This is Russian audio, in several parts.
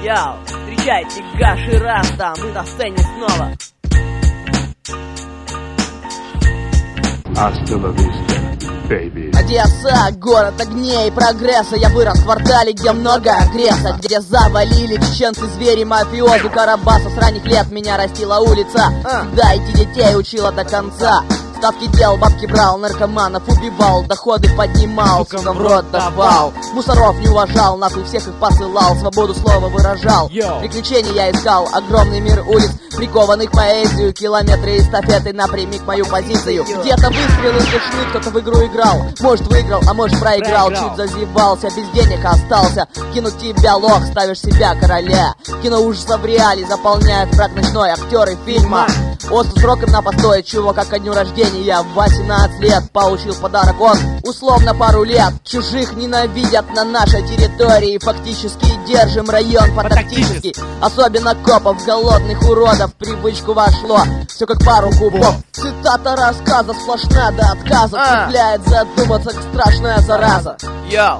Йоу, встречайте Гаш и Раста, мы на сцене снова. Hasta la vista, baby. Одесса, город огней и прогресса. Я вырос в квартале, где много агресса, где завалили чеченцы, звери, мафиозы, Карабаса. С ранних лет меня растила улица, всегда идти детей учила до конца. Ставки делал, бабки брал, наркоманов убивал, доходы поднимал, сука в рот давал. Мусоров не уважал, нахуй всех их посылал, свободу слова выражал. Приключений я искал, огромный мир улиц, прикованных поэзию, километры эстафеты напрямик мою позицию. Где-то выстрелы слышны, кто-то в игру играл, может выиграл, а может проиграл. Чуть зазевался, без денег остался. Кинуть тебя лох, ставишь себя короля. Кино ужасов в реале заполняет враг ночной, актеры фильма. Отпуск сроком на постой, чего как ко дню рождения. Я в 18 лет получил подарок, он условно пару лет. Чужих ненавидят на нашей территории, фактически держим район по-тактически. Особенно копов, голодных уродов, в привычку вошло все как пару кубов. Цитата рассказа сплошная до отказа, цепляет задуматься, как страшная зараза. Йоу.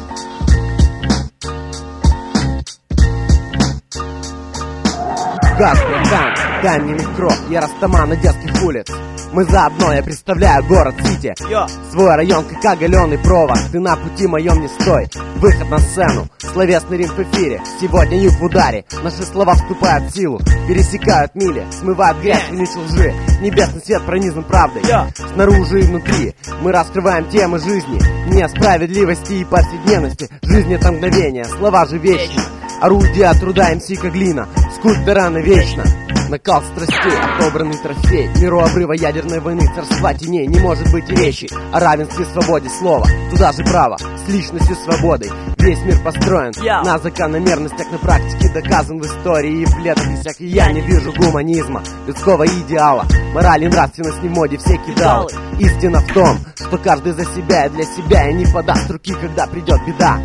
Газ, братан, дай мне микро, я растаман одесских улиц. Мы заодно, я представляю город Сити. Свой район, как оголенный провод. Ты на пути моем не стой. Выход на сцену, словесный ринг в эфире. Сегодня юг в ударе, наши слова вступают в силу. Пересекают мили, смывают грязь, винич лжи. Небесный свет пронизан правдой, снаружи и внутри. Мы раскрываем темы жизни, несправедливости и повседневности. Жизнь это мгновение, слова же вечны. Орудия труда МС как глина, скульптора навечно. Накал страстей, отобранный трофей. Миру обрыва ядерной войны, царства теней. Не может быть и речи о равенстве, свободе слова. Туда же право, с личностью свободой. Весь мир построен на закономерностях, на практике доказан в истории и в летописях. И я не вижу гуманизма, людского идеала. Мораль и нравственность не в моде, все кидалы. Истина в том, что каждый за себя и для себя, и не подаст руки, когда придет беда.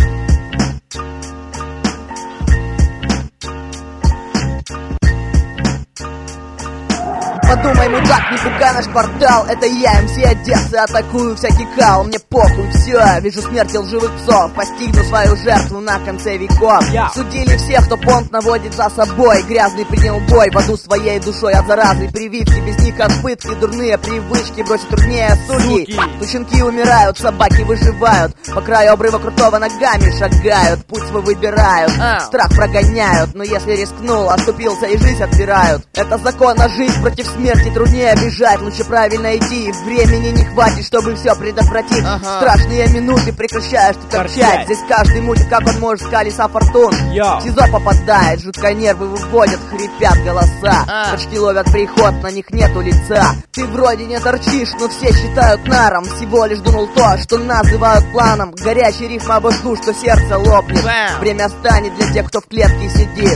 Подумай, мудак, не пугай наш квартал. Это я, МС Одессы, атакую всякий кал. Мне похуй, все, вижу смерти лживых псов. Постигну свою жертву на конце веков. Судили всех, кто понт наводит за собой. Грязный принял бой в аду своей душой от заразы. Прививки, без них от пытки, дурные привычки бросить труднее судей. Тучинки умирают, собаки выживают. По краю обрыва крутого ногами шагают. Путь свой выбирают, страх прогоняют. Но если рискнул, оступился и жизнь отбирают. Это закон, а жизнь против смерти труднее бежать, лучше правильно идти. Времени не хватит, чтобы все предотвратить. Страшные минуты прекращаешь ты торчать. Здесь каждый мутит, как он может с колеса фортун. В СИЗО попадает, жутко нервы выводят, хрипят голоса. Почти ловят приход, на них нету лица. Ты вроде не торчишь, но все считают наром. Всего лишь думал то, что называют планом. Горячий рифм обожгу, что сердце лопнет. Время станет для тех, кто в клетке сидит.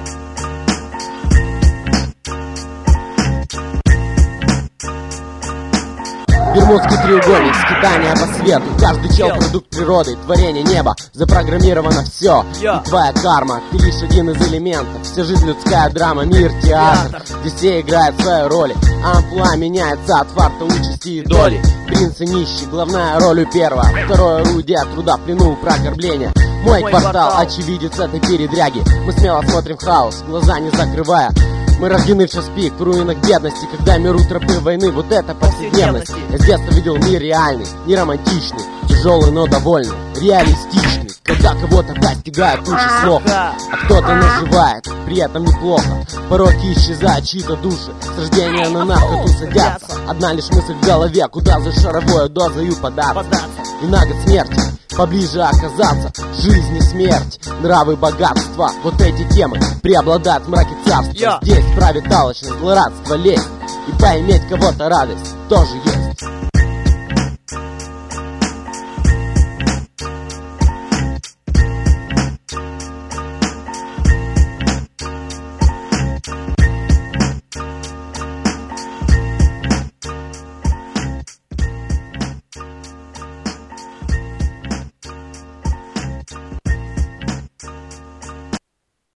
Бермудский треугольник, скитания по свету. Каждый чел продукт природы, творение неба. Запрограммировано все, и твоя карма. Ты лишь один из элементов. Вся жизнь людская драма, мир, театр, где все играют свои роли. Амплуа меняется от фарта, участи и доли. Принц и нищий, главная роль у первого. Второе орудие труда в плену, про оскорбления. Мой квартал, очевидец этой передряги. Мы смело смотрим в хаос, глаза не закрывая. Мы рождены в час пик, в руинах бедности, когда миру тропы войны, вот это повседневность. Я с детства видел мир реальный, не романтичный, тяжелый, но довольный, реалистичный. Когда кого-то достигают лучше слов, а кто-то наживает, при этом неплохо. Пороки исчезают, чьи-то души, с рождения на наркоту садятся. Одна лишь мысль в голове, куда за шаровой дозою податься. И на год смерти поближе оказаться. Жизнь и смерть, нравы, богатства. Вот эти темы преобладают в мраке царства. Здесь правит алчность, злорадство, лесть. И поиметь кого-то радость тоже есть.